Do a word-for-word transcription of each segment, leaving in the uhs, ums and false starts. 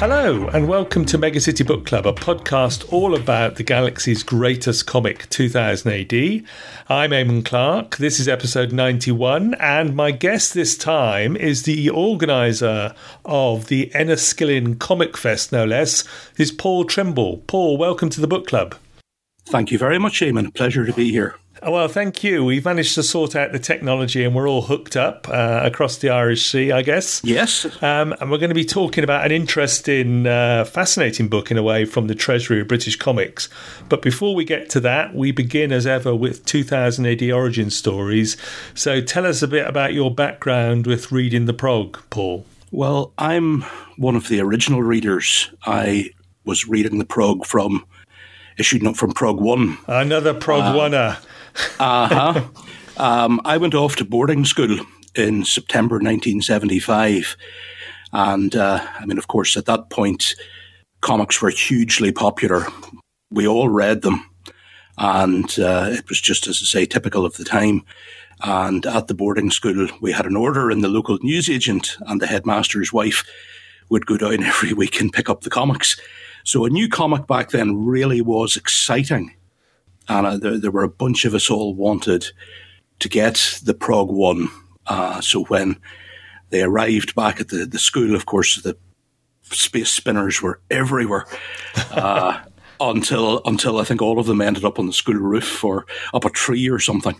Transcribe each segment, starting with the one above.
Hello and welcome to Mega City Book Club, a podcast all about the galaxy's greatest comic, two thousand A D. I'm Eamon Clark, this is episode ninety-one, and my guest this time is the organiser of the Enniskillen Comic Fest, no less, is Paul Trimble. Paul, welcome to the book club. Thank you very much, Eamon. Pleasure to be here. Well, thank you. We've managed to sort out the technology and we're all hooked up uh, across the Irish Sea, I guess. Yes. Um, and we're going to be talking about an interesting, uh, fascinating book in a way from the treasury of British comics. But before we get to that, we begin as ever with two thousand A D origin stories. So tell us a bit about your background with reading the prog, Paul. Well, I'm one of the original readers. I was reading the prog from, issued not from Prog One. Another Prog uh, One-er. uh-huh. Um, I went off to boarding school in September nineteen seventy-five. And, uh, I mean, of course, at that point, comics were hugely popular. We all read them. And uh, it was just, as I say, typical of the time. And at the boarding school, we had an order in the local newsagent, and the headmaster's wife would go down every week and pick up the comics. So a new comic back then really was exciting. And uh, there, there were a bunch of us all wanted to get the Prog One. Uh, so when they arrived back at the, the school, of course, the space spinners were everywhere uh, until until I think all of them ended up on the school roof or up a tree or something.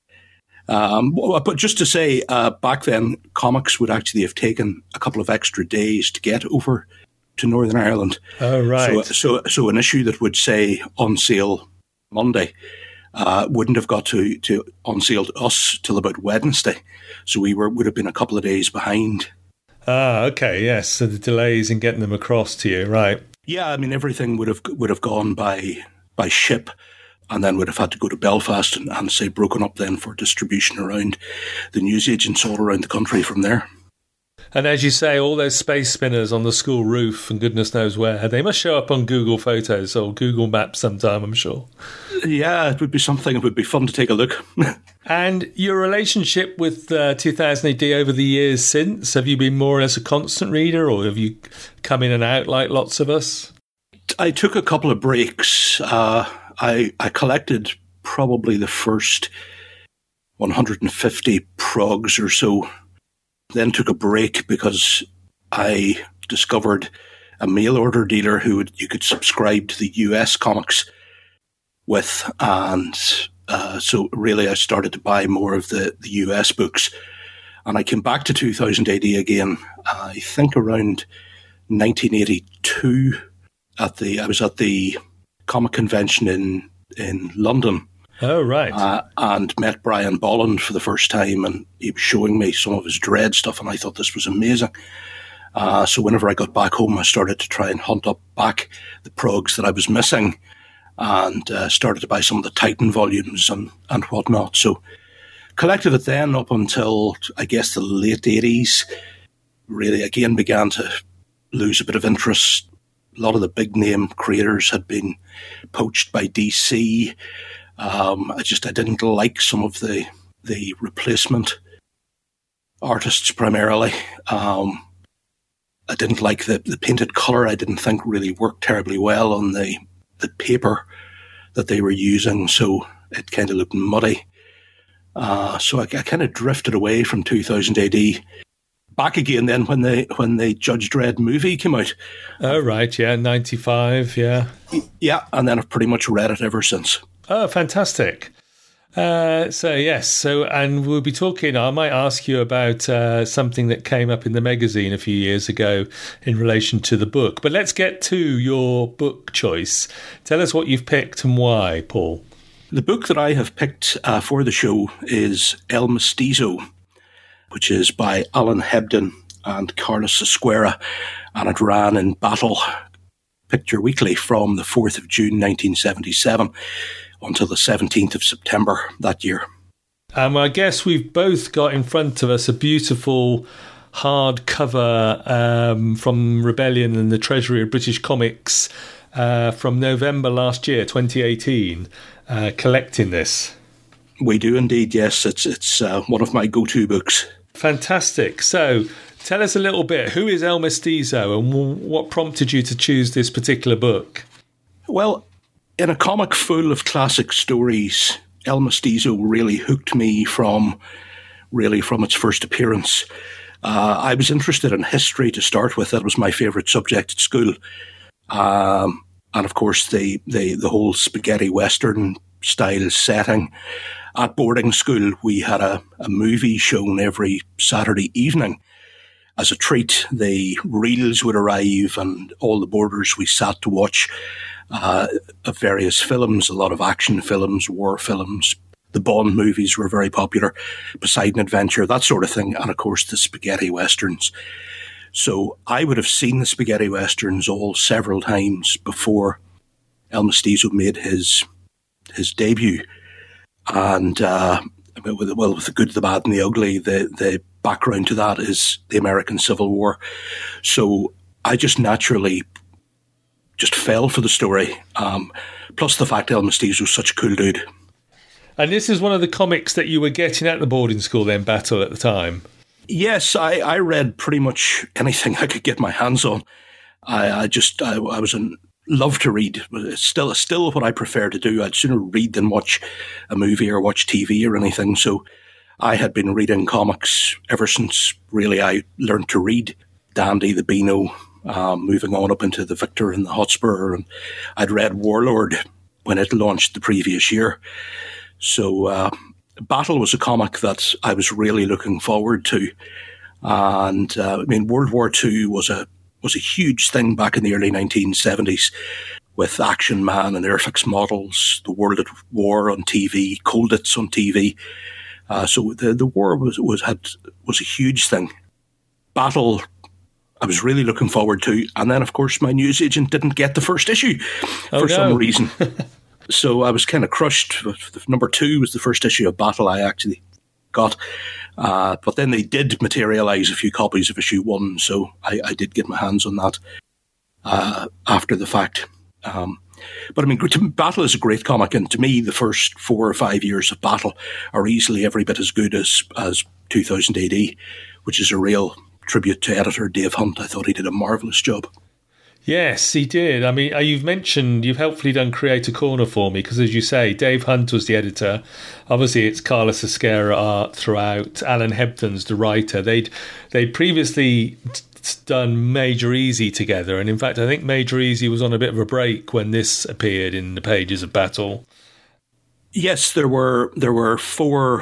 Um, but just to say, uh, back then, comics would actually have taken a couple of extra days to get over to Northern Ireland. Oh, right. So, so, so an issue that would say on sale Monday uh, wouldn't have got to, to on sale to us till about Wednesday. So we were would have been a couple of days behind. Ah, okay, yes. So the delays in getting them across to you, right? Yeah, I mean everything would have would have gone by by ship, and then would have had to go to Belfast and, and say broken up then for distribution around the newsagents all around the country from there. And as you say, all those space spinners on the school roof and goodness knows where, they must show up on Google Photos or Google Maps sometime, I'm sure. Yeah, it would be something. It would be fun to take a look. And your relationship with uh, two thousand A D over the years since, have you been more or less a constant reader, or have you come in and out like lots of us? I took a couple of breaks. Uh, I, I collected probably the first one hundred fifty progs or so. Then took a break because I discovered a mail order dealer who would, you could subscribe to the U S comics with. And uh, so really I started to buy more of the, the U S books. And I came back to two thousand A D again, I think around nineteen eighty-two. At the I was at the comic convention in, in London. Oh, right. Uh, and met Brian Bolland for the first time, and he was showing me some of his Dread stuff, and I thought this was amazing. Uh, so whenever I got back home, I started to try and hunt up back the progs that I was missing, and uh, started to buy some of the Titan volumes and, and whatnot. So collected it then up until, I guess, the late eighties. Really, again, began to lose a bit of interest. A lot of the big-name creators had been poached by D C. Um, I just I didn't like some of the the replacement artists primarily. Um, I didn't like the, the painted colour. I didn't think really worked terribly well on the the paper that they were using, so it kind of looked muddy. Uh, so I, I kind of drifted away from two thousand A D. Back again then when the when the Judge Dredd movie came out. Oh right, yeah, ninety-five, yeah, yeah, and then I've pretty much read it ever since. Oh, fantastic. Uh, so, yes, so and we'll be talking, I might ask you about uh, something that came up in the magazine a few years ago in relation to the book. But let's get to your book choice. Tell us what you've picked and why, Paul. The book that I have picked uh, for the show is El Mestizo, which is by Alan Hebden and Carlos Esquera, and it ran in Battle Picture Weekly from the fourth of June nineteen seventy-seven until the seventeenth of September that year. Um, I guess we've both got in front of us a beautiful hardcover um, from Rebellion and the Treasury of British Comics uh, from November last year, twenty eighteen, uh, collecting this. We do indeed, yes. It's it's uh, one of my go-to books. Fantastic. So tell us a little bit, who is El Mestizo and w- what prompted you to choose this particular book? Well, in a comic full of classic stories, El Mestizo really hooked me from, really from its first appearance. Uh, I was interested in history to start with. That was my favourite subject at school. Um, and of course, the, the, the whole spaghetti Western style setting. At boarding school, we had a, a movie shown every Saturday evening. As a treat, the reels would arrive and all the boarders, we sat to watch uh, of various films, a lot of action films, war films. The Bond movies were very popular, Poseidon Adventure, that sort of thing, and of course the spaghetti westerns. So I would have seen the spaghetti westerns all several times before El Mestizo made his his debut. And uh, with, well, with the good, the bad, and the ugly, the the background to that is the American Civil War. So I just naturally just fell for the story. Um, plus the fact El Mestizo was such a cool dude. And this is one of the comics that you were getting at the boarding school then, Battle, at the time? Yes, I, I read pretty much anything I could get my hands on. I, I just, I, I was in love to read. It's still, still what I prefer to do. I'd sooner read than watch a movie or watch T V or anything. So I had been reading comics ever since really I learned to read. Dandy, the Beano, um, moving on up into the Victor and the Hotspur. And I'd read Warlord when it launched the previous year. So uh, Battle was a comic that I was really looking forward to. And uh, I mean, World War Two was a was a huge thing back in the early nineteen seventies with Action Man and Airfix models, the World at War on T V, Colditz on T V. Uh, so the the war was was had was a huge thing. Battle, I was really looking forward to, and then of course my newsagent didn't get the first issue oh, for no. some reason. So I was kind of crushed. Number two was the first issue of Battle I actually got. Uh, but then they did materialise a few copies of issue one, so I, I did get my hands on that uh, after the fact. Um, but I mean, Battle is a great comic, and to me, the first four or five years of Battle are easily every bit as good as, as two thousand A D, which is a real tribute to editor Dave Hunt. I thought he did a marvellous job. Yes, he did. I mean, you've mentioned, you've helpfully done Creator Corner for me, because as you say, Dave Hunt was the editor. Obviously, it's Carlos Esquerra art throughout. Alan Hebden's the writer. They'd they'd previously t- done Major Easy together, and in fact, I think Major Easy was on a bit of a break when this appeared in the pages of Battle. Yes, there were there were four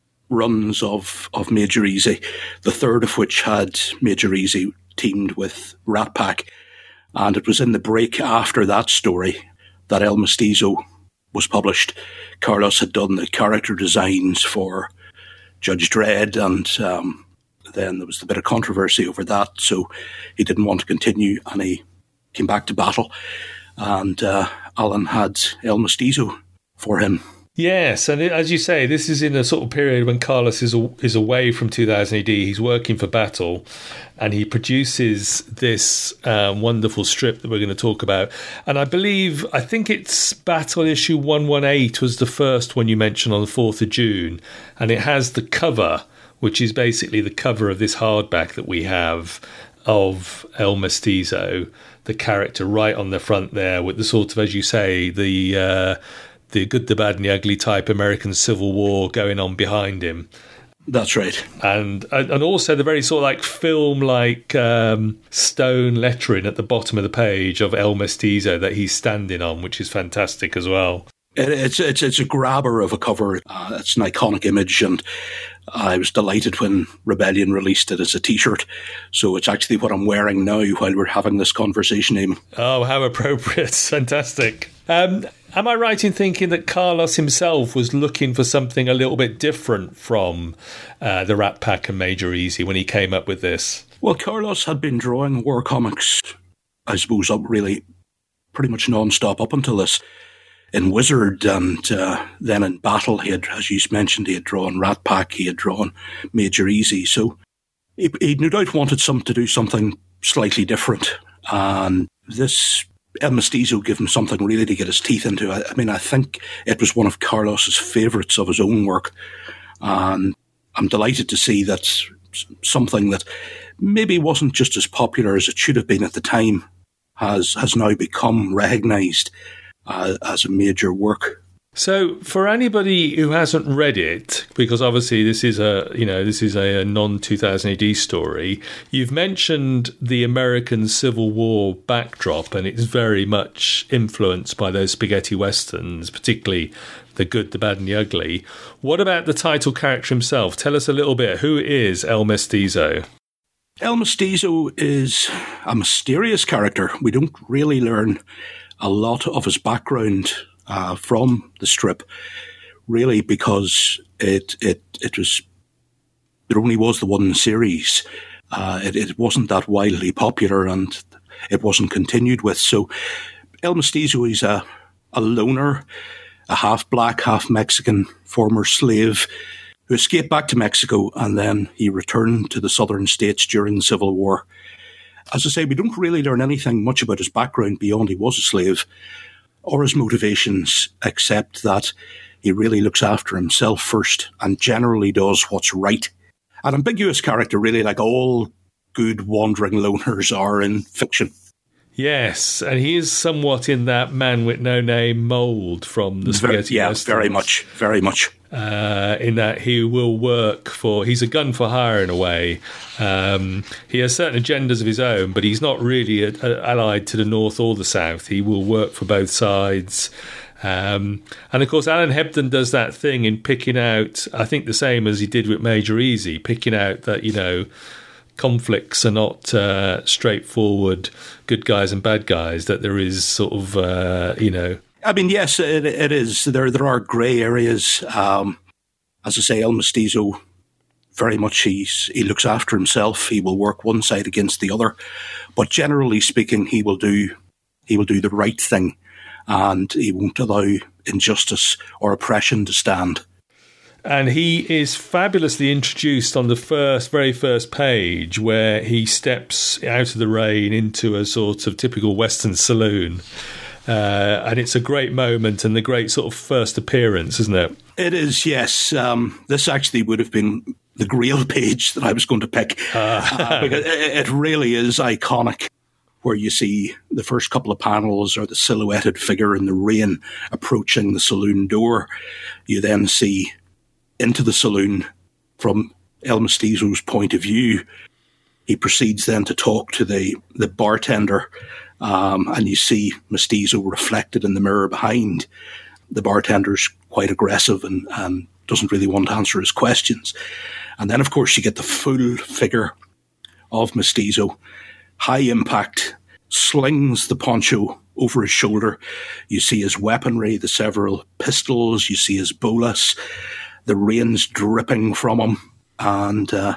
runs of, of Major Easy, the third of which had Major Easy teamed with Rat Pack. And it was in the break after that story that El Mestizo was published. Carlos had done the character designs for Judge Dredd, and um, then there was a bit of controversy over that, so he didn't want to continue, and he came back to Battle, and uh, Alan had El Mestizo for him. Yes, and as you say, this is in a sort of period when Carlos is is away from two thousand A D. He's working for Battle, and he produces this um, wonderful strip that we're going to talk about. And I believe, I think it's Battle issue one eighteen was the first one you mentioned on the fourth of June, and it has the cover, which is basically the cover of this hardback that we have of El Mestizo, the character right on the front there with the sort of, as you say, the... Uh, the good, the bad and the ugly type American Civil War going on behind him. That's right. And and also the very sort of like film-like um, stone lettering at the bottom of the page of El Mestizo that he's standing on, which is fantastic as well. It, it's, it's, it's a grabber of a cover. Uh, it's an iconic image, and I was delighted when Rebellion released it as a T-shirt. So it's actually what I'm wearing now while we're having this conversation, Eamon. Oh, how appropriate. Fantastic. Um, am I right in thinking that Carlos himself was looking for something a little bit different from uh, the Rat Pack and Major Easy when he came up with this? Well, Carlos had been drawing war comics, I suppose, up really pretty much non-stop up until this. In Wizard and uh, then in Battle, he had, as you mentioned, he had drawn Rat Pack, he had drawn Major Easy. So he, he no doubt wanted some to do something slightly different. And this El Mestizo gave him something really to get his teeth into. I, I mean, I think it was one of Carlos's favourites of his own work. And I'm delighted to see that something that maybe wasn't just as popular as it should have been at the time has has now become recognised uh, as a major work. So, for anybody who hasn't read it, because obviously this is a you know this is a, a non two thousand A D story, you've mentioned the American Civil War backdrop, and it's very much influenced by those spaghetti westerns, particularly The Good, the Bad, and the Ugly. What about the title character himself? Tell us a little bit. Who is El Mestizo? El Mestizo is a mysterious character. We don't really learn a lot of his background Uh, from the strip, really, because it it it was there only was the one series. Uh, it, it wasn't that wildly popular, and it wasn't continued with. So, El Mestizo is a a loner, a half black, half Mexican former slave who escaped back to Mexico, and then he returned to the southern states during the Civil War. As I say, we don't really learn anything much about his background beyond he was a slave, or his motivations, except that he really looks after himself first and generally does what's right. An ambiguous character, really, like all good wandering loners are in fiction. Yes, and he is somewhat in that man with no name mould from the spaghetti Yeah, westerns. very much, very much. Uh, in that he will work for, he's a gun for hire in a way. Um, he has certain agendas of his own, but he's not really a, a, allied to the North or the South. He will work for both sides. Um, and of course, Alan Hebden does that thing in picking out, I think the same as he did with Major Easy, picking out that, you know, conflicts are not uh, straightforward good guys and bad guys, that there is sort of, uh, you know, I mean, yes, it, it is. There there are grey areas. Um, as I say, El Mestizo, very much he's, he looks after himself. He will work one side against the other. But generally speaking, he will do he will do the right thing, and he won't allow injustice or oppression to stand. And he is fabulously introduced on the first, very first page, where he steps out of the rain into a sort of typical Western saloon. Uh, and it's a great moment and the great sort of first appearance, isn't it? It is, yes. Um, this actually would have been the Grail page that I was going to pick. Uh. uh, because it, it really is iconic, where you see the first couple of panels are the silhouetted figure in the rain approaching the saloon door. You then see into the saloon from El Mestizo's point of view. He proceeds then to talk to the, the bartender, um, and you see Mestizo reflected in the mirror behind. The bartender's quite aggressive and, and doesn't really want to answer his questions. And then, of course, you get the full figure of Mestizo, high impact, slings the poncho over his shoulder. You see his weaponry, the several pistols, you see his bolas, the rain's dripping from him, and uh,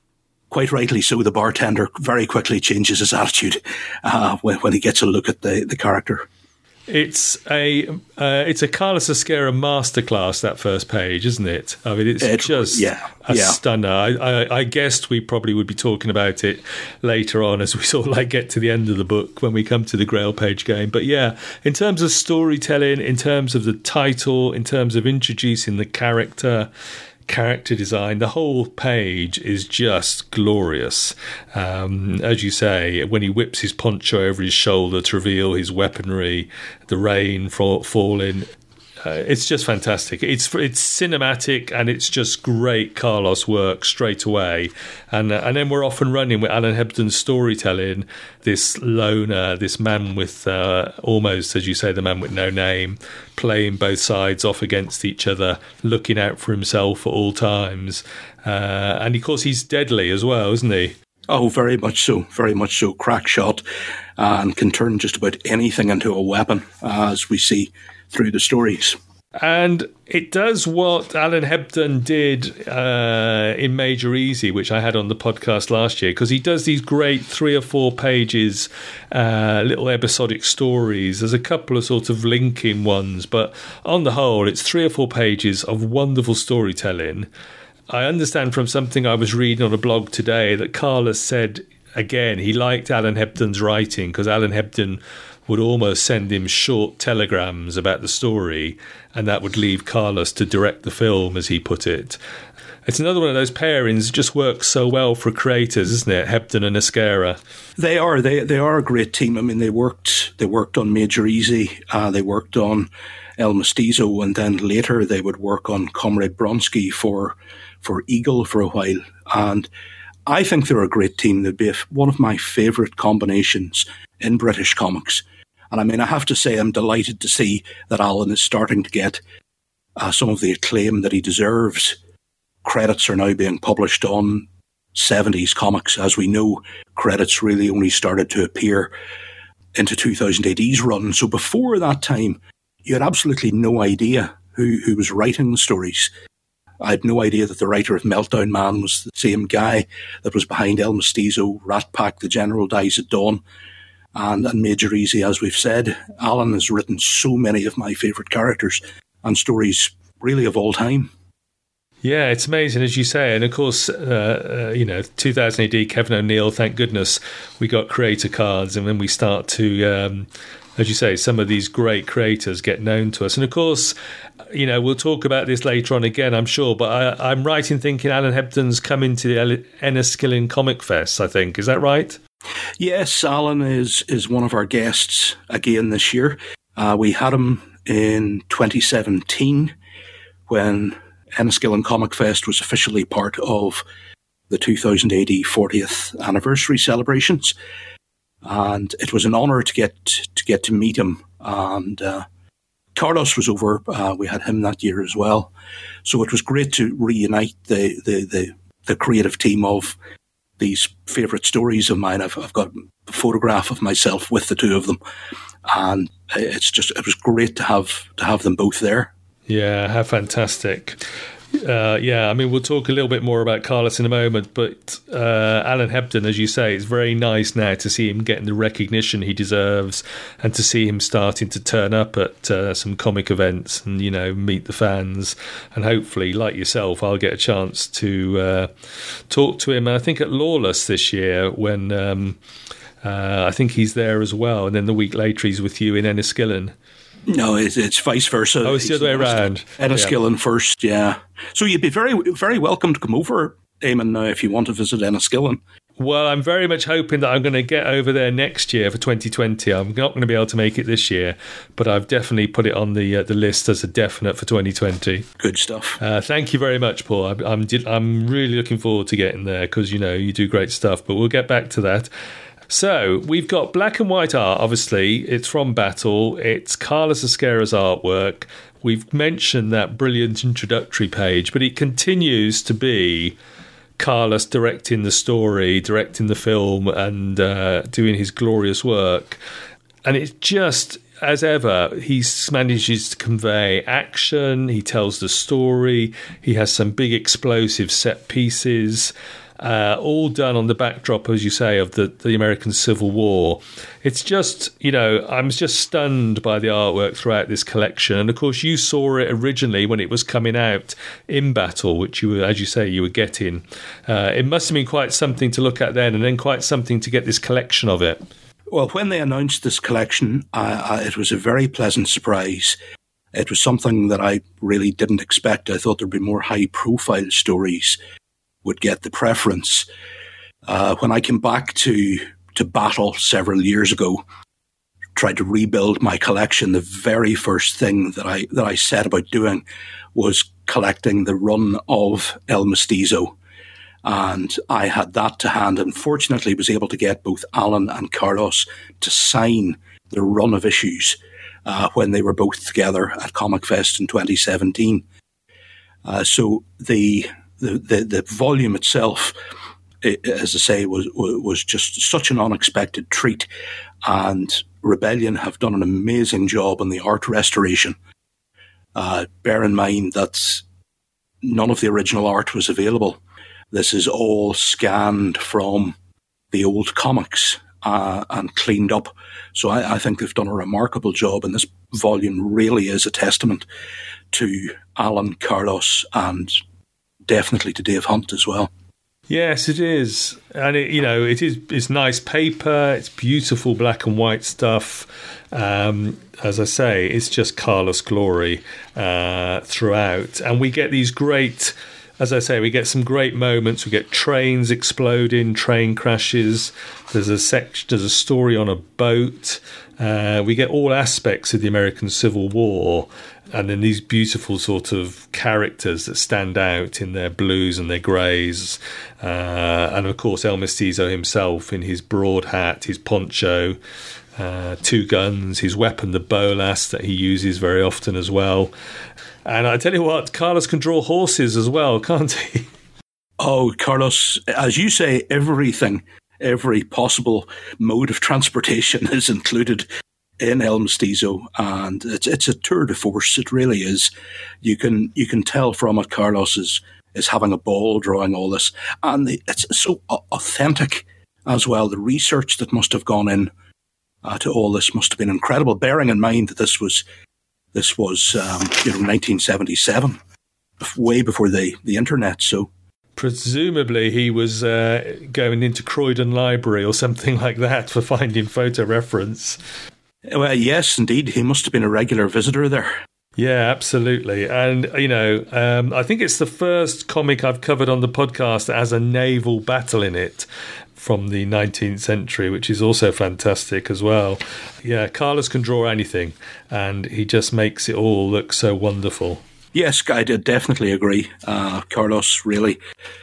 quite rightly so, the bartender very quickly changes his attitude uh, when, when he gets a look at the, the character. It's a uh, it's a Carlos Esquerra masterclass, that first page, isn't it? I mean, it's it, just yeah, a yeah. stunner. I, I, I guessed we probably would be talking about it later on as we sort of like get to the end of the book when we come to the Grail page game. But yeah, in terms of storytelling, in terms of the title, in terms of introducing the character, character design, the whole page is just glorious. Um, as you say, when he whips his poncho over his shoulder to reveal his weaponry, the rain fall, falling, uh, it's just fantastic. It's it's cinematic and it's just great Carlos work straight away. And uh, and then we're off and running with Alan Hebden's storytelling. This loner, this man with uh, almost, as you say, the man with no name, playing both sides off against each other, looking out for himself at all times. Uh, and of course, he's deadly as well, isn't he? Oh, very much so, very much so. Crack shot, uh, and can turn just about anything into a weapon, uh, as we see through the stories. And it does what Alan Hebden did uh, in Major Easy, which I had on the podcast last year, because he does these great three or four pages, uh, little episodic stories. There's a couple of sort of linking ones, but on the whole, it's three or four pages of wonderful storytelling. I understand from something I was reading on a blog today that Carlos said, again, he liked Alan Hebden's writing because Alan Hebden would almost send him short telegrams about the story, and that would leave Carlos to direct the film, as he put it. It's another one of those pairings that just works so well for creators, isn't it? Hebden and Esquerra. They are. They they are a great team. I mean, they worked they worked on Major Easy. Uh, they worked on El Mestizo, and then later they would work on Comrade Bronsky for for Eagle for a while. And I think they're a great team. They'd be one of my favourite combinations in British comics. And I mean, I have to say, I'm delighted to see that Alan is starting to get uh, some of the acclaim that he deserves. Credits are now being published on seventies comics. As we know, credits really only started to appear into two thousand A D's run. So before that time, you had absolutely no idea who, who was writing the stories. I had no idea that the writer of Meltdown Man was the same guy that was behind El Mestizo, Rat Pack, The General Dies at Dawn, and, and Major Easy, as we've said. Alan has written so many of my favourite characters and stories really of all time. Yeah, it's amazing, as you say. And of course, uh, uh, you know, two thousand A D, Kevin O'Neill, thank goodness we got creator cards. And when we start to, um, as you say, some of these great creators get known to us. And of course, you know, we'll talk about this later on again, I'm sure. But I, I'm right in thinking Alan Hebden's coming to the Enniskillen Comic Fest, I think. Is that right? Yes, Alan is, is one of our guests again this year. Uh, we had him in twenty seventeen when Enniskillen Comic Fest was officially part of the two thousand A D fortieth anniversary celebrations, and it was an honour to get to get to meet him. And uh, Carlos was over; uh, we had him that year as well. So it was great to reunite the the the, the creative team of these favourite stories of mine. I've, I've got a photograph of myself with the two of them, and it's just it was great to have to have them both there. Yeah, how fantastic. Uh, yeah, I mean, we'll talk a little bit more about Carlos in a moment, but uh, Alan Hebden, as you say, it's very nice now to see him getting the recognition he deserves and to see him starting to turn up at uh, some comic events and, you know, meet the fans. And hopefully, like yourself, I'll get a chance to uh, talk to him. And I think at Lawless this year when um, uh, I think he's there as well. And then the week later, he's with you in Enniskillen. No, it's, it's vice versa. Oh, it's the other way around. Enniskillen yeah. first, yeah. So you'd be very, very welcome to come over, Eamon, now if you want to visit Enniskillen. Well, I'm very much hoping that I'm going to get over there next year for twenty twenty. I'm not going to be able to make it this year, but I've definitely put it on the uh, the list as a definite for twenty twenty. Good stuff. Uh, thank you very much, Paul. I'm I'm, I'm really looking forward to getting there because, you know, you do great stuff, but we'll get back to that. So we've got black and white art, obviously. It's from Battle. It's Carlos Esquerra's artwork. We've mentioned that brilliant introductory page, but it continues to be Carlos directing the story, directing the film, and uh, doing his glorious work. And it's just, as ever, he manages to convey action. He tells the story. He has some big explosive set pieces. Uh, all done on the backdrop, as you say, of the, the American Civil War. It's just, you know, I'm just stunned by the artwork throughout this collection. And of course, you saw it originally when it was coming out in Battle, which you were, as you say, you were getting. Uh, it must have been quite something to look at then, and then quite something to get this collection of it. Well, when they announced this collection, uh, uh, it was a very pleasant surprise. It was something that I really didn't expect. I thought there'd be more high-profile stories would get the preference. Uh, when I came back to, to Battle several years ago, tried to rebuild my collection, the very first thing that I that I set about doing was collecting the run of El Mestizo. And I had that to hand, and fortunately was able to get both Alan and Carlos to sign the run of issues uh, when they were both together at Comic Fest in twenty seventeen. Uh, so the The, the the volume itself, as I say, was was just such an unexpected treat, and Rebellion have done an amazing job on the art restoration. Uh, bear in mind that none of the original art was available. This is all scanned from the old comics uh, and cleaned up. So I, I think they've done a remarkable job, and this volume really is a testament to Alan, Carlos, and definitely to Dave Hunt as well. Yes, it is, and it, you know, it is. It's nice paper. It's beautiful black and white stuff. Um, as I say, it's just Carlos glory uh, throughout, and we get these great. As I say, we get some great moments. We get trains exploding, train crashes. There's a sec- There's a story on a boat. Uh, we get all aspects of the American Civil War. And then these beautiful sort of characters that stand out in their blues and their greys. Uh, and, of course, El Mestizo himself in his broad hat, his poncho, uh, two guns, his weapon, the bolas that he uses very often as well. And I tell you what, Carlos can draw horses as well, can't he? Oh, Carlos, as you say, everything, every possible mode of transportation is included in El Mestizo, and it's it's a tour de force. It really is. You can you can tell from it Carlos is is having a ball drawing all this, and the, it's so authentic as well. The research that must have gone in uh, to all this must have been incredible. Bearing in mind that this was this was um, you know nineteen seventy-seven, way before the the internet. So presumably he was uh, going into Croydon Library or something like that for finding photo reference. Well, yes, indeed. He must have been a regular visitor there. Yeah, absolutely. And, you know, um, I think it's the first comic I've covered on the podcast that has a naval battle in it from the nineteenth century, which is also fantastic as well. Yeah, Carlos can draw anything, and he just makes it all look so wonderful. Yes, I did definitely agree. Uh, Carlos, really,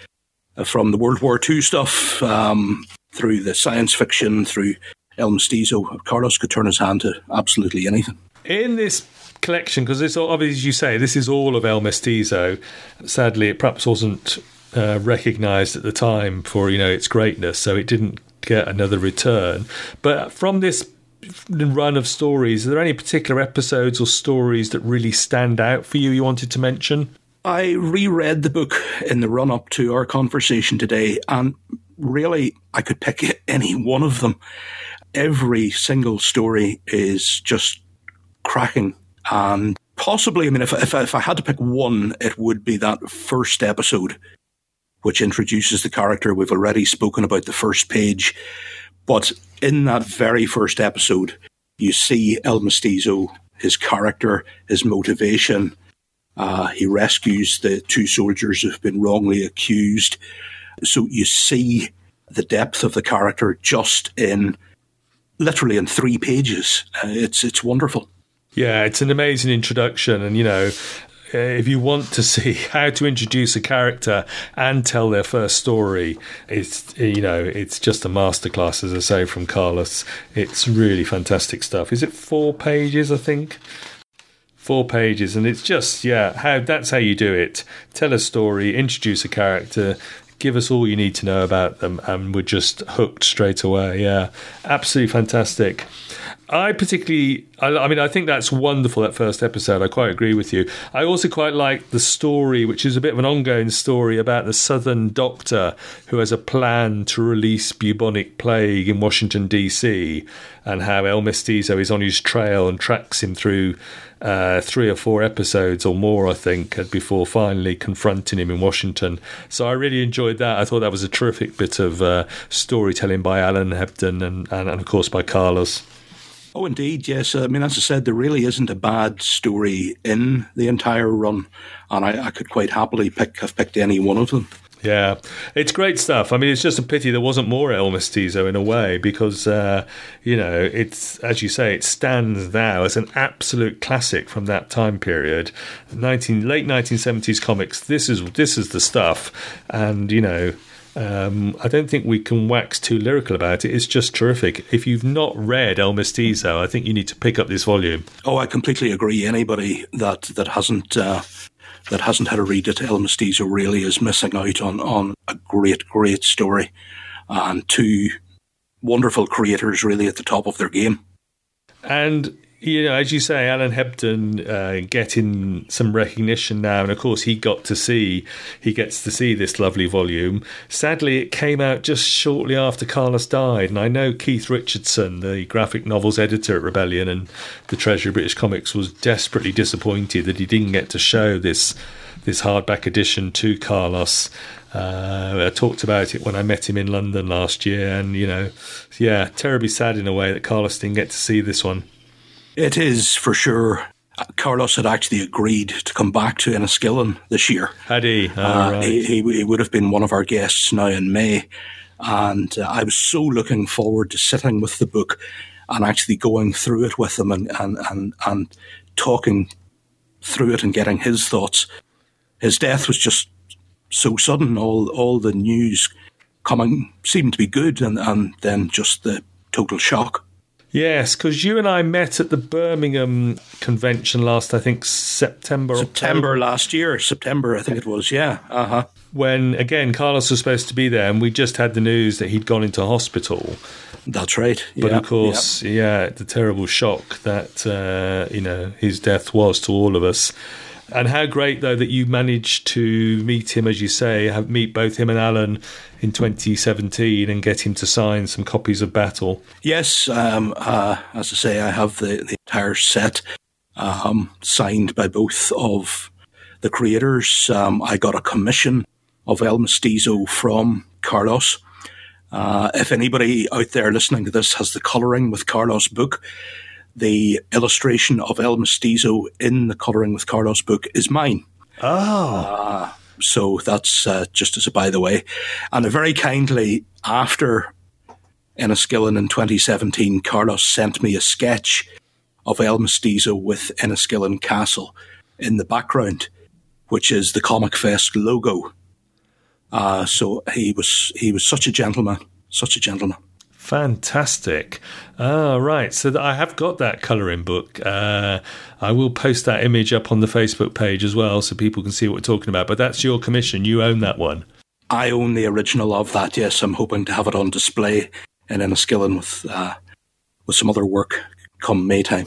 uh, from the World War Two stuff, um, through the science fiction, through El Mestizo, Carlos could turn his hand to absolutely anything. In this collection, because it's obviously, as you say, this is all of El Mestizo. Sadly, it perhaps wasn't uh, recognised at the time for, you know, its greatness, so it didn't get another return. But from this run of stories, are there any particular episodes or stories that really stand out for you you wanted to mention? I reread the book in the run-up to our conversation today, and really, I could pick any one of them. Every single story is just cracking, and possibly, I mean, if, if, if I had to pick one, it would be that first episode, which introduces the character. We've already spoken about the first page, but in that very first episode, you see El Mestizo, his character, his motivation. Uh, he rescues the two soldiers who've been wrongly accused. So you see the depth of the character just in literally in three pages. Uh, it's it's wonderful. Yeah, it's an amazing introduction. And, you know, if you want to see how to introduce a character and tell their first story, it's, you know, it's just a masterclass, as I say, from Carlos. It's really fantastic stuff. Is it four pages, I think? Four pages. And it's just, yeah, how that's how you do it. Tell a story, introduce a character, give us all you need to know about them, and we're just hooked straight away. Yeah, absolutely fantastic. I particularly, I, I mean, I think that's wonderful, that first episode. I quite agree with you. I also quite like the story, which is a bit of an ongoing story about the Southern doctor who has a plan to release bubonic plague in Washington, D C, and how El Mestizo is on his trail and tracks him through uh, three or four episodes or more, I think, before finally confronting him in Washington. So I really enjoyed that. I thought that was a terrific bit of uh, storytelling by Alan Hebden and, and, and, of course, by Carlos. Oh, indeed, yes. I mean, as I said, there really isn't a bad story in the entire run, and I, I could quite happily pick have picked any one of them. Yeah, it's great stuff. I mean, it's just a pity there wasn't more El Mestizo in a way, because, uh, you know, it's, as you say, it stands now as an absolute classic from that time period. nineteen late nineteen seventies comics, this is this is the stuff. And, you know, Um, I don't think we can wax too lyrical about it. It's just terrific. If you've not read El Mestizo, I think you need to pick up this volume. Oh, I completely agree. Anybody that that hasn't uh, that hasn't had a read at El Mestizo really is missing out on, on a great, great story, and two wonderful creators really at the top of their game. And You know, as you say, Alan Hebden uh, getting some recognition now, and of course he got to see, he gets to see this lovely volume. Sadly, it came out just shortly after Carlos died, and I know Keith Richardson, the graphic novels editor at Rebellion and the Treasury of British Comics, was desperately disappointed that he didn't get to show this this hardback edition to Carlos. Uh, I talked about it when I met him in London last year, and, you know, yeah, terribly sad in a way that Carlos didn't get to see this one. It is, for sure. Carlos had actually agreed to come back to Enniskillen this year. Had he? Oh, uh, right. he, he? He would have been one of our guests now in May. And uh, I was so looking forward to sitting with the book and actually going through it with him and, and, and, and talking through it and getting his thoughts. His death was just so sudden. All all the news coming seemed to be good, and, and then just the total shock. Yes, because you and I met at the Birmingham convention last, I think, September. September October, last year. September, I think it was, yeah. Uh-huh. When, again, Carlos was supposed to be there, and we just had the news that he'd gone into hospital. That's right. But, yeah, of course, yeah. yeah, the terrible shock that, uh, you know, his death was to all of us. And how great, though, that you managed to meet him, as you say, have meet both him and Alan in twenty seventeen and get him to sign some copies of Battle. Yes, um, uh, as I say, I have the, the entire set um, signed by both of the creators. Um, I got a commission of El Mestizo from Carlos. Uh, if anybody out there listening to this has the colouring with Carlos book, the illustration of El Mestizo in the Colouring with Carlos book is mine. Oh. Uh, so that's uh, just as a by the way. And very kindly, after Enniskillen in twenty seventeen, Carlos sent me a sketch of El Mestizo with Enniskillen Castle in the background, which is the Comic Fest logo. Uh, so he was he was such a gentleman, such a gentleman. Fantastic. Ah, right. So that I have got that colouring book. Uh, I will post that image up on the Facebook page as well so people can see what we're talking about. But that's your commission. You own that one. I own the original of that, yes. I'm hoping to have it on display in Enniskillen with, uh, with some other work come May time.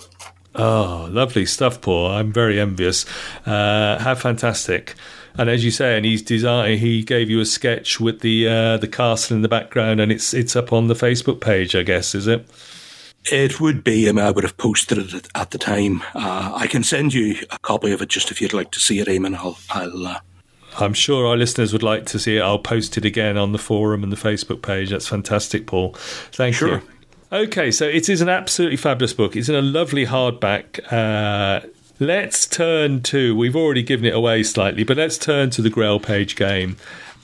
Oh, lovely stuff, Paul. I'm very envious. Uh, how fantastic. And as you say, and he's design, he gave you a sketch with the uh, the castle in the background, and it's it's up on the Facebook page, I guess, is it? It would be. I mean, I would have posted it at the time. Uh, I can send you a copy of it just if you'd like to see it, Eamon. I'll. I'll uh... I'm sure our listeners would like to see it. I'll post it again on the forum and the Facebook page. That's fantastic, Paul. Thank sure. you. Okay, so it is an absolutely fabulous book. It's in a lovely hardback. Uh, let's turn to, we've already given it away slightly, but let's turn to the Grail Page game.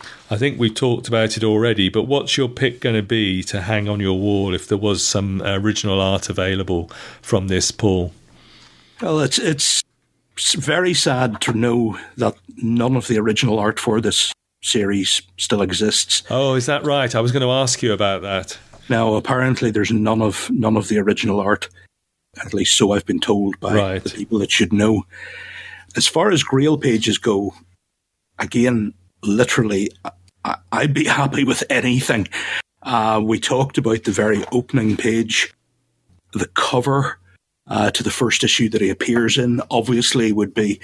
I think we've talked about it already, but what's your pick going to be to hang on your wall if there was some original art available from this, Paul? Well, it's it's very sad to know that none of the original art for this series still exists. Oh, is that right? I was going to ask you about that. Now, apparently, there's none of none of the original art. At least so I've been told by right. the people that should know. As far as Grail pages go, again, literally, I, I'd be happy with anything. Uh, we talked about the very opening page. The cover uh, to the first issue that he appears in, obviously, would be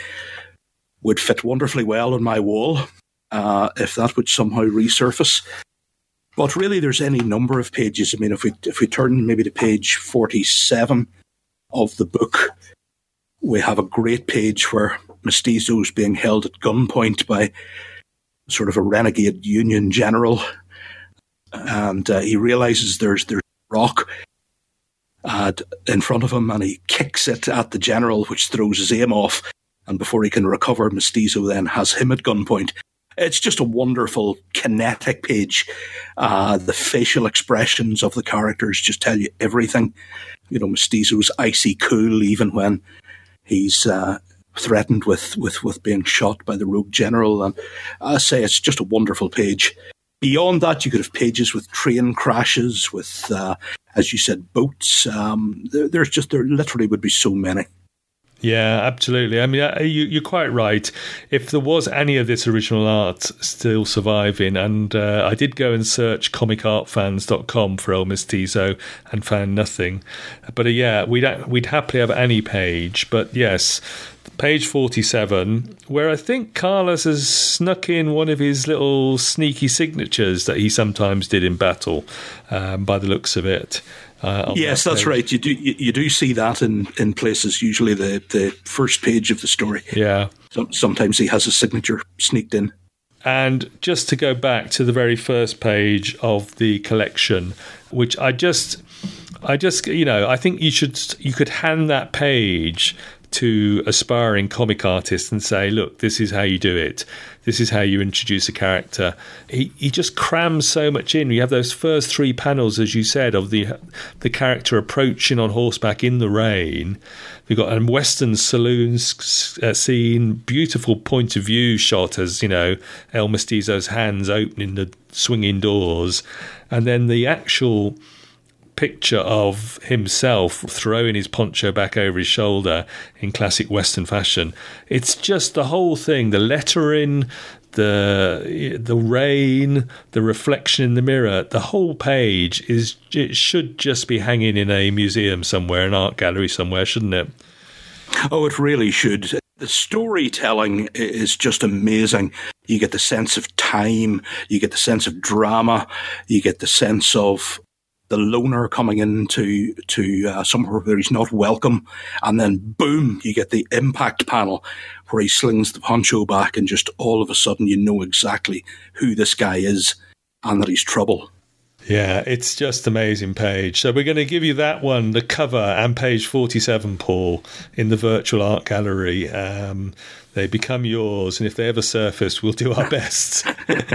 would fit wonderfully well on my wall uh, if that would somehow resurface. But really, there's any number of pages. I mean, if we if we turn maybe to page forty-seven of the book, we have a great page where Mestizo's being held at gunpoint by sort of a renegade Union general, and uh, he realizes there's there's a rock uh, in front of him, and he kicks it at the general, which throws his aim off. And before he can recover, Mestizo then has him at gunpoint. It's just a wonderful kinetic page. Uh, the facial expressions of the characters just tell you everything. You know, Mestizo's icy cool even when he's uh, threatened with, with, with being shot by the rogue general. And I say it's just a wonderful page. Beyond that, you could have pages with train crashes, with, uh, as you said, boats. Um, there, there's just, there literally would be so many. Yeah, absolutely. I mean, you, you're quite right. If there was any of this original art still surviving, and uh, I did go and search comic art fans dot com for El Mestizo and found nothing. But uh, yeah, we'd we'd happily have any page. But yes, page forty-seven, where I think Carlos has snuck in one of his little sneaky signatures that he sometimes did in battle, um, by the looks of it. Uh, yes, that that's right. You do you, you do see that in, in places, usually the, the first page of the story. Yeah. So, sometimes he has a signature sneaked in. And just to go back to the very first page of the collection, which I just, I just, you know, I think you should, you could hand that page to aspiring comic artists and say, look, this is how you do it. This is how you introduce a character. He he just crams so much in. You have those first three panels, as you said, of the the character approaching on horseback in the rain. We've got a Western saloon uh, scene, beautiful point of view shot as, you know, El Mestizo's hands opening the swinging doors. And then the actual picture of himself throwing his poncho back over his shoulder in classic Western fashion. It's just the whole thing, the lettering, the the rain, the reflection in the mirror, the whole page is, it should just be hanging in a museum somewhere, an art gallery somewhere, shouldn't it? Oh, it really should. The storytelling is just amazing. You get the sense of time, you get the sense of drama, you get the sense of the loner coming into to uh, somewhere where he's not welcome, and then boom, you get the impact panel where he slings the poncho back, and just all of a sudden you know exactly who this guy is and that he's trouble. Yeah, it's just amazing page. So we're going to give you that one, the cover, and page forty-seven, Paul, in the virtual art gallery. Um, they become yours, and if they ever surface, we'll do our best.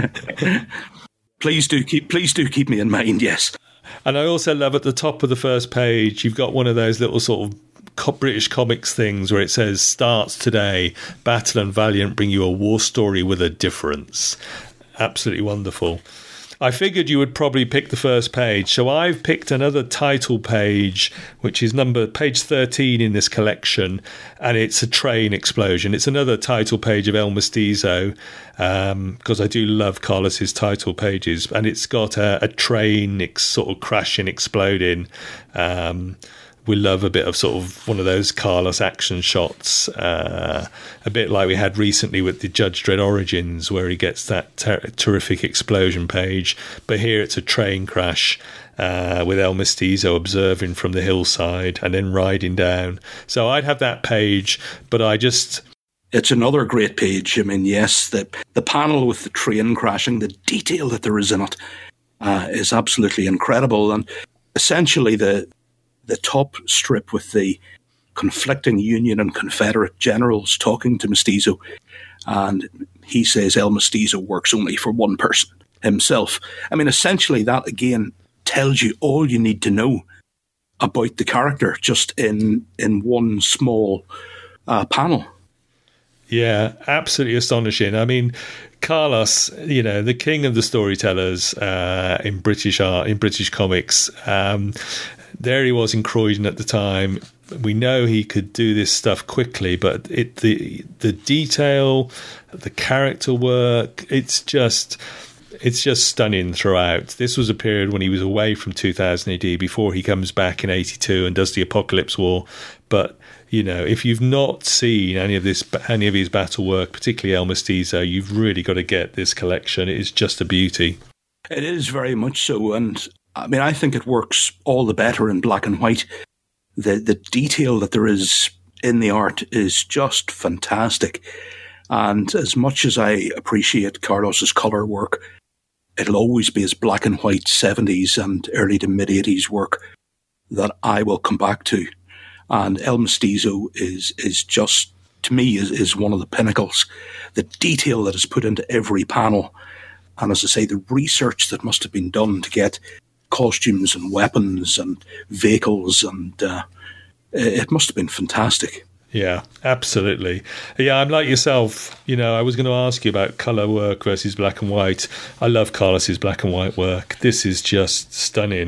Please do keep, please do keep me in mind. Yes. And I also love at the top of the first page, you've got one of those little sort of British comics things where it says, starts today, Battle and Valiant bring you a war story with a difference. Absolutely wonderful. I figured you would probably pick the first page, so I've picked another title page, which is number page thirteen in this collection, and it's a train explosion. It's another title page of El Mestizo, um, because I do love Carlos's title pages, and it's got a, a train ex- sort of crashing, exploding. Um, we love a bit of sort of one of those Carlos action shots, uh, a bit like we had recently with the Judge Dredd Origins, where he gets that ter- terrific explosion page. But here it's a train crash uh, with El Mestizo observing from the hillside and then riding down. So I'd have that page, but I just... It's another great page. I mean, yes, the, the panel with the train crashing, the detail that there is in it uh, is absolutely incredible. And essentially the... the top strip with the conflicting Union and Confederate generals talking to Mestizo, and he says El Mestizo works only for one person, himself. I mean, essentially that, again, tells you all you need to know about the character just in, in one small uh, panel. Yeah, absolutely astonishing. I mean, Carlos, you know, the king of the storytellers uh, in British art, in British comics. Um, there he was in Croydon at the time. We know he could do this stuff quickly, but it the the detail, the character work, it's just it's just stunning throughout. This was a period when he was away from two thousand A D before he comes back in eighty-two and does the Apocalypse War. But you know, if you've not seen any of this, any of his battle work, particularly El Mestizo, you've really got to get this collection. It is just a beauty. It is very much so, and I mean, I think it works all the better in black and white. The the detail that there is in the art is just fantastic. And as much as I appreciate Carlos's colour work, it'll always be his black and white seventies and early to mid-eighties work that I will come back to. And El Mestizo is is just, to me, is, is one of the pinnacles. The detail that is put into every panel, and as I say, the research that must have been done to get costumes and weapons and vehicles, and uh, it must have been fantastic. Yeah, absolutely. Yeah, I'm like yourself. You know, I was going to ask you about colour work versus black and white. I love Carlos's black and white work. This is just stunning.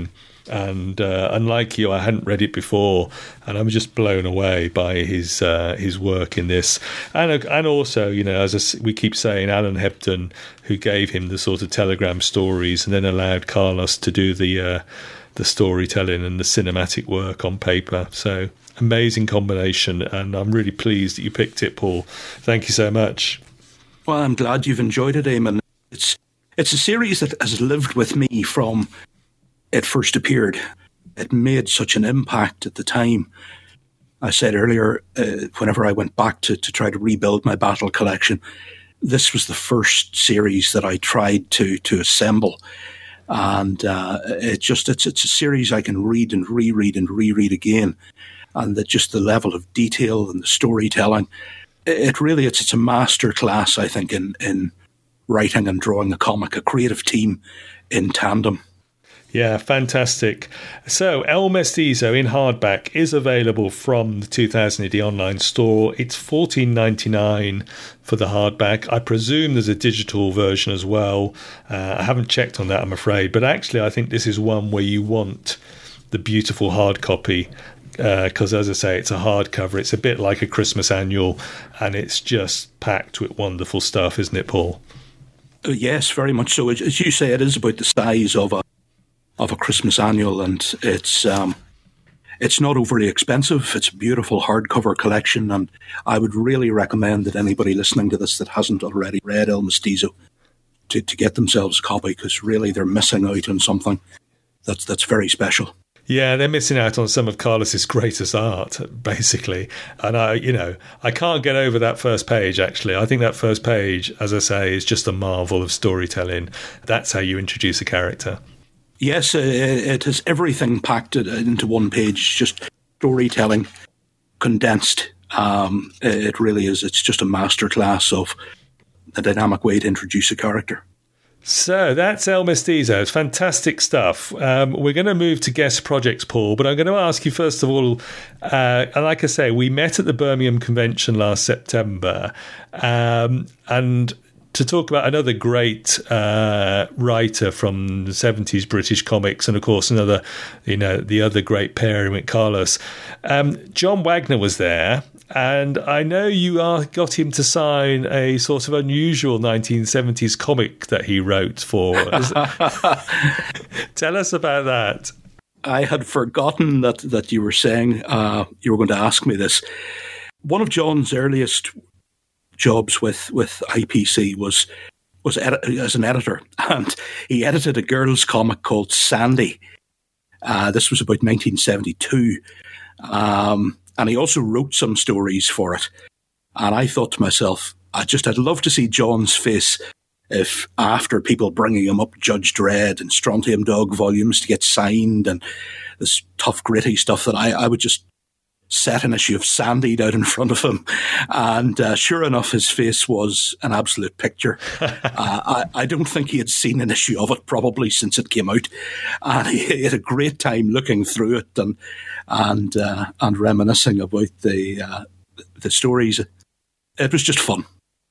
And uh, unlike you, I hadn't read it before, and I'm just blown away by his uh, his work in this. And and also, you know, as we keep saying, Alan Hebden, who gave him the sort of telegram stories, and then allowed Carlos to do the uh, the storytelling and the cinematic work on paper. So amazing combination, and I'm really pleased that you picked it, Paul. Thank you so much. Well, I'm glad you've enjoyed it, Eamon. It's it's a series that has lived with me from it first appeared. It made such an impact at the time. I said earlier, uh, whenever I went back to, to try to rebuild my Battle collection, this was the first series that I tried to to assemble. And uh, it just it's it's a series I can read and reread and reread again. And that just the level of detail and the storytelling, it really it's it's a master class, I think, in, in writing and drawing a comic, a creative team in tandem. Yeah, fantastic. So, El Mestizo in hardback is available from the two thousand A D online store. It's fourteen ninety-nine for the hardback. I presume there's a digital version as well. Uh, I haven't checked on that, I'm afraid. But actually, I think this is one where you want the beautiful hard copy because, uh, as I say, it's a hardcover. It's a bit like a Christmas annual, and it's just packed with wonderful stuff, isn't it, Paul? Uh, yes, very much so. As you say, it is about the size of a of a Christmas annual, and it's um, it's not overly expensive. It's a beautiful hardcover collection, and I would really recommend that anybody listening to this that hasn't already read El Mestizo to, to get themselves a copy, because really they're missing out on something that's that's very special. Yeah, they're missing out on some of Carlos's greatest art, basically. And I, you know, I can't get over that first page, actually. I think that first page, as I say, is just a marvel of storytelling. That's how you introduce a character. Yes, it has everything packed into one page, just storytelling condensed. Um, it really is. It's just a masterclass of a dynamic way to introduce a character. So that's El Mestizo. It's fantastic stuff. Um, we're going to move to guest projects, Paul, but I'm going to ask you first of all, uh, like I say, we met at the Birmingham Convention last September, um, and to talk about another great uh, writer from the seventies British comics, and of course another, you know, the other great pairing with Carlos. Um, John Wagner was there, and I know you are, got him to sign a sort of unusual nineteen seventies comic that he wrote for. Tell us about that. I had forgotten that, that you were saying uh, you were going to ask me this. One of John's earliest jobs with, with I P C was was edit- as an editor, and he edited a girls' comic called Sandy. Uh, this was about nineteen seventy-two, um, and he also wrote some stories for it. And I thought to myself, I just I'd love to see John's face if, after people bringing him up Judge Dredd and Strontium Dog volumes to get signed and this tough, gritty stuff, that I, I would just set an issue of Sandy out in front of him. And uh, sure enough, his face was an absolute picture. uh, I, I don't think he had seen an issue of it probably since it came out. And he, he had a great time looking through it and and uh, and reminiscing about the uh, the stories. It was just fun.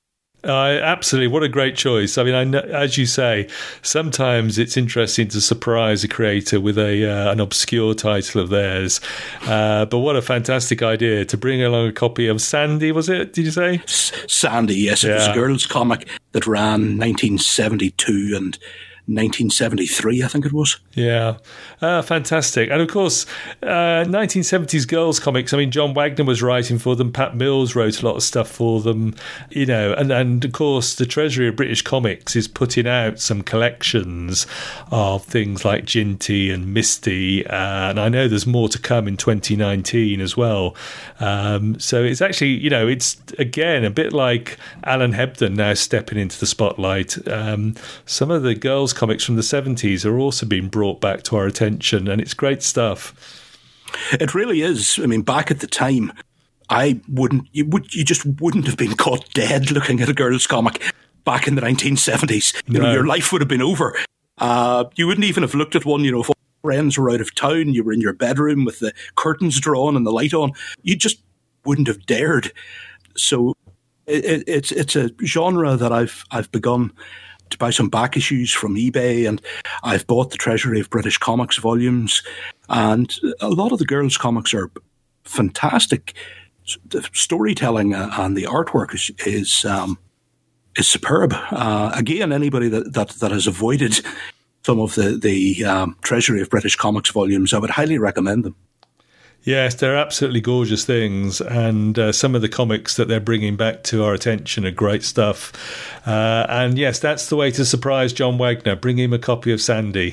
Uh, absolutely. What a great choice. I mean, I know, as you say, sometimes it's interesting to surprise a creator with a uh, an obscure title of theirs. Uh, but what a fantastic idea to bring along a copy of Sandy, was it? Did you say? S- Sandy, yes. It yeah. was a girls' comic that ran nineteen seventy-two and nineteen seventy-three, I think it was. Yeah, uh, fantastic. And of course, uh, nineteen seventies girls comics, I mean, John Wagner was writing for them, Pat Mills wrote a lot of stuff for them, you know, and, and of course the Treasury of British Comics is putting out some collections of things like Ginty and Misty, uh, and I know there's more to come in twenty nineteen as well. Um, so it's actually, you know, it's again a bit like Alan Hebden now stepping into the spotlight. Um, some of the girls comics from the seventies are also being brought back to our attention, and it's great stuff. It really is. I mean, back at the time, I wouldn't, you would, you just wouldn't have been caught dead looking at a girls' comic back in the nineteen seventies. You No. know, your life would have been over. Uh, you wouldn't even have looked at one, you know, if all friends were out of town, you were in your bedroom with the curtains drawn and the light on. You just wouldn't have dared. So it, it, it's it's a genre that I've I've begun to buy some back issues from eBay, and I've bought the Treasury of British Comics volumes, and a lot of the girls' comics are fantastic. The storytelling and the artwork is is, um, is superb. Uh, again, anybody that, that, that has avoided some of the, the um, Treasury of British Comics volumes, I would highly recommend them. Yes, they're absolutely gorgeous things, and uh, some of the comics that they're bringing back to our attention are great stuff. Uh, and yes, that's the way to surprise John Wagner. Bring him a copy of Sandy.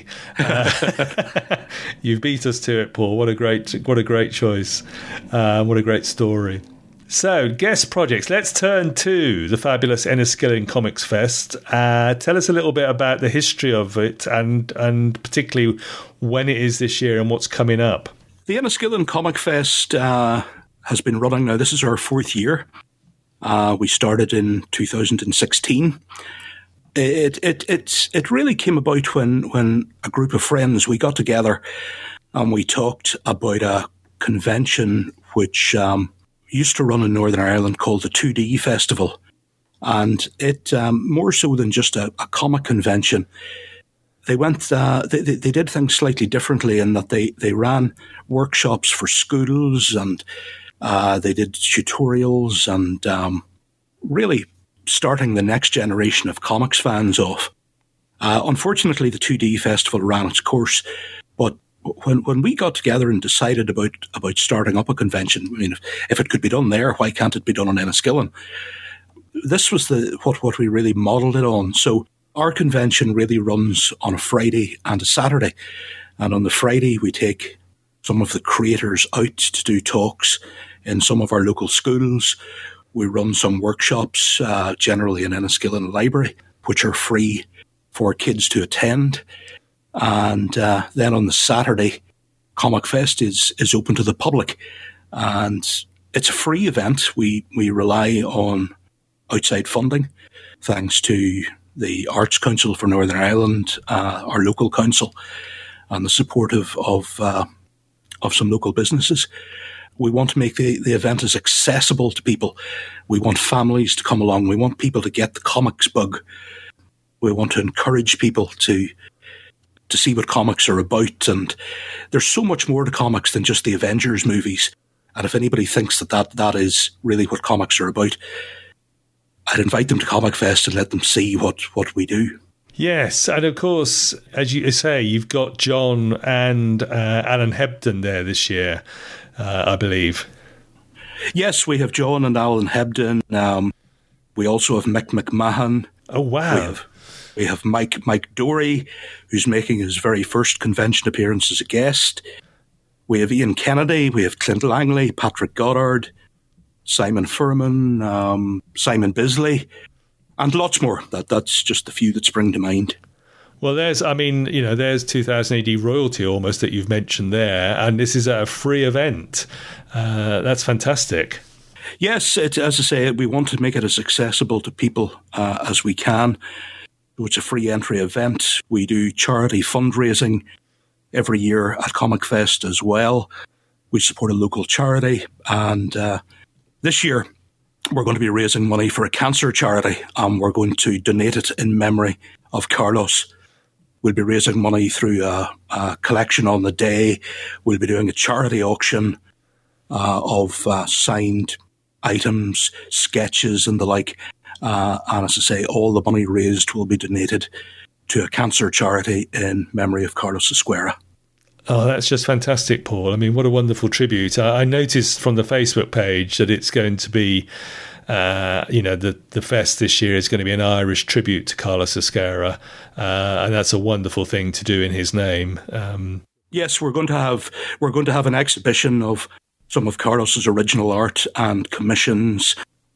Uh, you've beat us to it, Paul. What a great, what a great choice. Uh, what a great story. So, guest projects. Let's turn to the fabulous Enniskillen Comics Fest. Uh, tell us a little bit about the history of it, and and particularly when it is this year and what's coming up. The Enniskillen Comic Fest uh, has been running now. This is our fourth year. Uh, we started in two thousand sixteen. It it it it really came about when when a group of friends, we got together and we talked about a convention which um, used to run in Northern Ireland called the two D Festival, and it um, more so than just a, a comic convention. They went. Uh, they, they did things slightly differently in that they, they ran workshops for schools, and uh, they did tutorials, and um, really starting the next generation of comics fans off. Uh, unfortunately, the two D Festival ran its course, but when when we got together and decided about about starting up a convention, I mean, if, if it could be done there, why can't it be done in Enniskillen? This was the what what we really modelled it on. So. Our convention really runs on a Friday and a Saturday. And on the Friday, we take some of the creators out to do talks in some of our local schools. We run some workshops, uh, generally in Enniskillen Library, which are free for kids to attend. And uh, then on the Saturday, Comic Fest is, is open to the public. And it's a free event. We, we rely on outside funding, thanks to the Arts Council for Northern Ireland, uh, our local council, and the support of of, uh, of some local businesses. We want to make the, the event as accessible to people. We want families to come along. We want people to get the comics bug. We want to encourage people to to see what comics are about. And there's so much more to comics than just the Avengers movies. And if anybody thinks that that, that is really what comics are about, I'd invite them to Comic Fest and let them see what, what we do. Yes, and of course, as you say, you've got John and uh, Alan Hebden there this year, uh, I believe. Yes, we have John and Alan Hebden. Um, we also have Mick McMahon. Oh, wow. We have, we have Mike Mike Dory, who's making his very first convention appearance as a guest. We have Ian Kennedy. We have Clint Langley, Patrick Goddard, Simon Furman, um, Simon Bisley, and lots more. That That's just a few that spring to mind. Well, there's, I mean, you know, there's two thousand A D royalty almost that you've mentioned there, and this is a free event. Uh, that's fantastic. Yes, it, as I say, we want to make it as accessible to people uh, as we can. It's a free entry event. We do charity fundraising every year at Comic Fest as well. We support a local charity, and uh, this year, we're going to be raising money for a cancer charity, and we're going to donate it in memory of Carlos. We'll be raising money through a, a collection on the day. We'll be doing a charity auction uh, of uh, signed items, sketches, and the like. Uh, and as I say, all the money raised will be donated to a cancer charity in memory of Carlos Esquerra. Oh, that's just fantastic, Paul. I mean, what a wonderful tribute. I, I noticed from the Facebook page that it's going to be, uh, you know, the, the fest this year is going to be an Irish tribute to Carlos Esquerra, uh, and that's a wonderful thing to do in his name. Um, yes, we're going to have we're going to have an exhibition of some of Carlos's original art and commissions,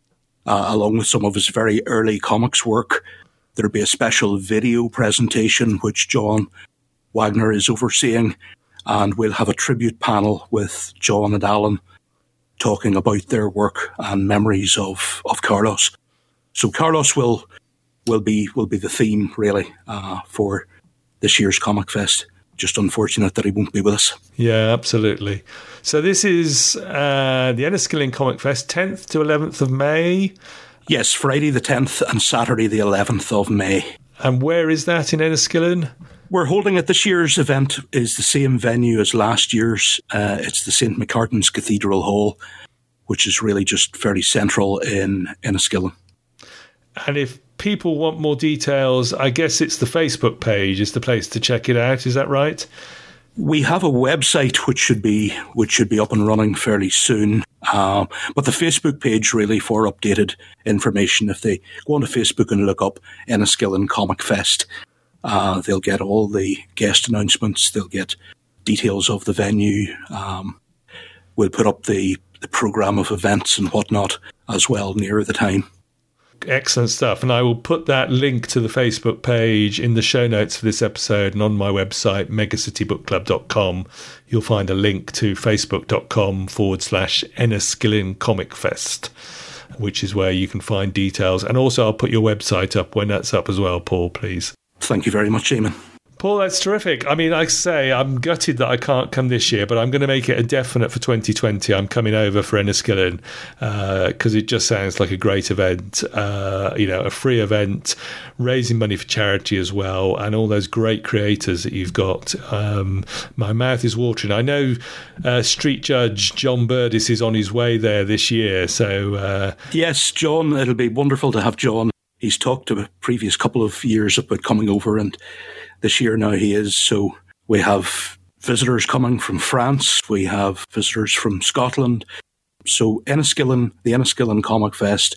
uh, along with some of his very early comics work. There'll be a special video presentation which John Wagner is overseeing. And we'll have a tribute panel with John and Alan talking about their work and memories of, of Carlos. So Carlos will will be will be the theme really uh, for this year's Comic Fest. Just unfortunate that he won't be with us. Yeah, absolutely. So this is uh, the Enniskillen Comic Fest, tenth to eleventh of May. Yes, Friday the tenth and Saturday the eleventh of May. And where is that in Enniskillen? We're holding it. This year's event is the same venue as last year's. Uh, it's the Saint McCartan's Cathedral Hall, which is really just fairly central in Enniskillen. And if people want more details, I guess it's the Facebook page is the place to check it out. Is that right? We have a website which should be which should be up and running fairly soon. Um, but the Facebook page really for updated information. If they go onto Facebook and look up Enniskillen Comic Fest, uh, they'll get all the guest announcements. They'll get details of the venue. Um, we'll put up the, the programme of events and whatnot as well nearer the time. Excellent stuff. And I will put that link to the Facebook page in the show notes for this episode and on my website, megacity book club dot com. You'll find a link to facebook.com forward slash Enniskillen Comic Fest, which is where you can find details. And also I'll put your website up when that's up as well, Paul, please. Thank you very much, Eamon. Paul, that's terrific. I mean, like I say, I'm gutted that I can't come this year, but I'm going to make it a definite for twenty twenty. I'm coming over for Enniskillen because uh, it just sounds like a great event, uh, you know, a free event, raising money for charity as well, and all those great creators that you've got. Um, my mouth is watering. I know uh, Street Judge John Burdis is on his way there this year. So uh, yes, John, it'll be wonderful to have John. He's talked to a previous couple of years about coming over, and this year now he is. So we have visitors coming from France. We have visitors from Scotland. So Enniskillen, the Enniskillen Comic Fest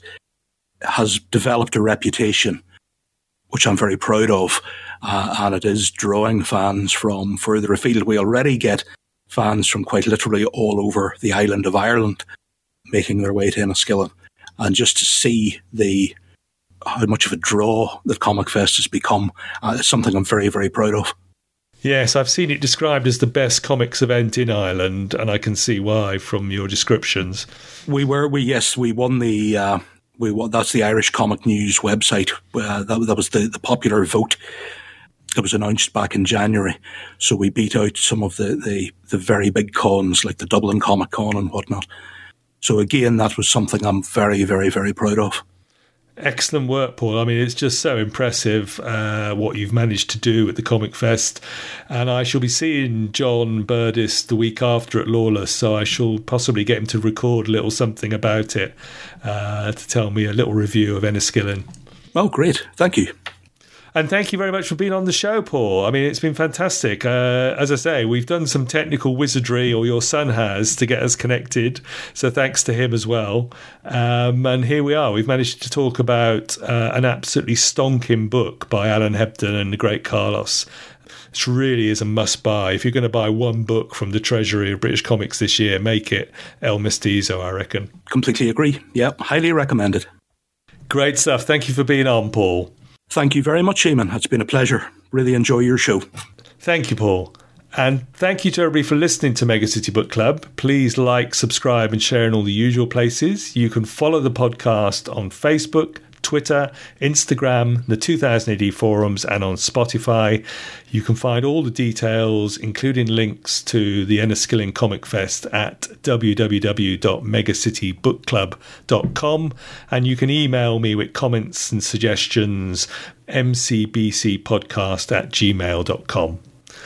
has developed a reputation, which I'm very proud of. Uh, and it is drawing fans from further afield. We already get fans from quite literally all over the island of Ireland making their way to Enniskillen. And just to see the how much of a draw that Comic Fest has become uh, is something I'm very, very proud of. Yes, I've seen it described as the best comics event in Ireland, and I can see why from your descriptions. We were, we yes, we won the, uh, we won, that's the Irish Comic News website. Uh, that, that was the, the popular vote that was announced back in January. So we beat out some of the, the, the very big cons like the Dublin Comic Con and whatnot. So again, that was something I'm very, very, very proud of. Excellent work, Paul. I mean, it's just so impressive uh, what you've managed to do at the Comic Fest. And I shall be seeing John Burdis the week after at Lawless, so I shall possibly get him to record a little something about it uh, to tell me a little review of Enniskillen. Oh, great. Thank you. And thank you very much for being on the show, Paul. I mean, it's been fantastic. Uh, as I say, we've done some technical wizardry, or your son has, to get us connected. So thanks to him as well. Um, and here we are. We've managed to talk about uh, an absolutely stonking book by Alan Hebden and the great Carlos. It really is a must-buy. If you're going to buy one book from the treasury of British comics this year, make it El Mestizo, I reckon. Completely agree. Yeah, highly recommended. Great stuff. Thank you for being on, Paul. Thank you very much, Eamon. It's been a pleasure. Really enjoy your show. Thank you, Paul. And thank you to everybody for listening to Megacity Book Club. Please like, subscribe and share in all the usual places. You can follow the podcast on Facebook, Twitter, Instagram, the two thousand A D forums and on Spotify. You can find all the details, including links to the Enniskillen Comic Fest at w w w dot megacity book club dot com, and you can email me with comments and suggestions, m c b c podcast at gmail dot com.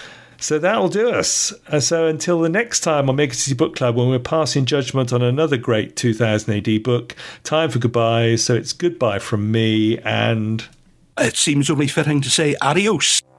So that'll do us. And so until the next time on Megacity Book Club, when we're passing judgment on another great two thousand A D book, time for goodbyes. So it's goodbye from me, and it seems only fitting to say adios.